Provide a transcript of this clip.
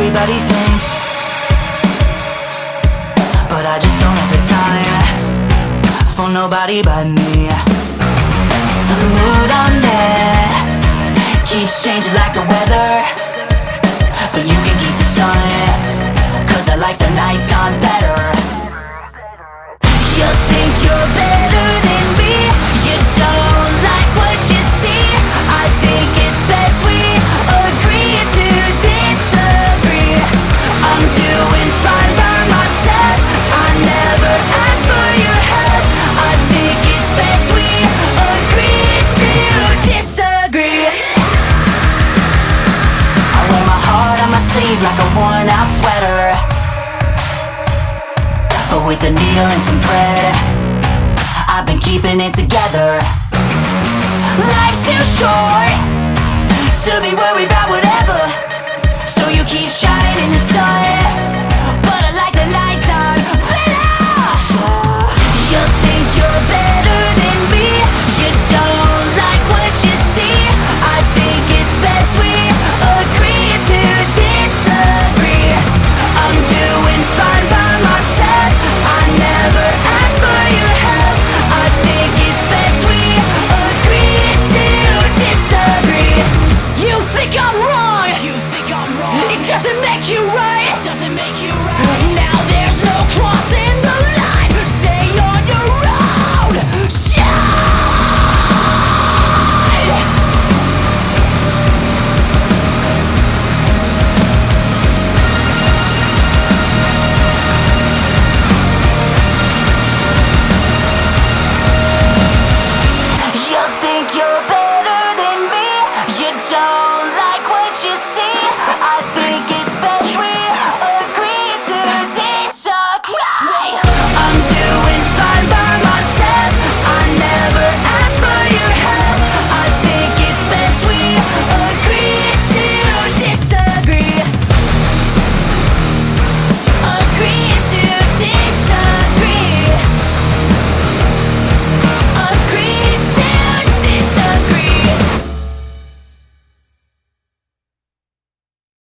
everybody thinks, but I just don't have the time for nobody but me. The mood I'm in keeps changing like the weather, so you can keep the sun, 'cause I like the nighttime better. You think you're better than me, you don't like what you see. I think it's best we agree to disagree. I'm doing fine by myself, I never asked for your help. I think it's best we agree to disagree. I wear my heart on my sleeve like a worn out sweater, but with a needle and some thread, I've been keeping it together. Life's too short to be worried about whatever, so you keep shining the sun, but I like the nighttime better. You think you're better than me, you don't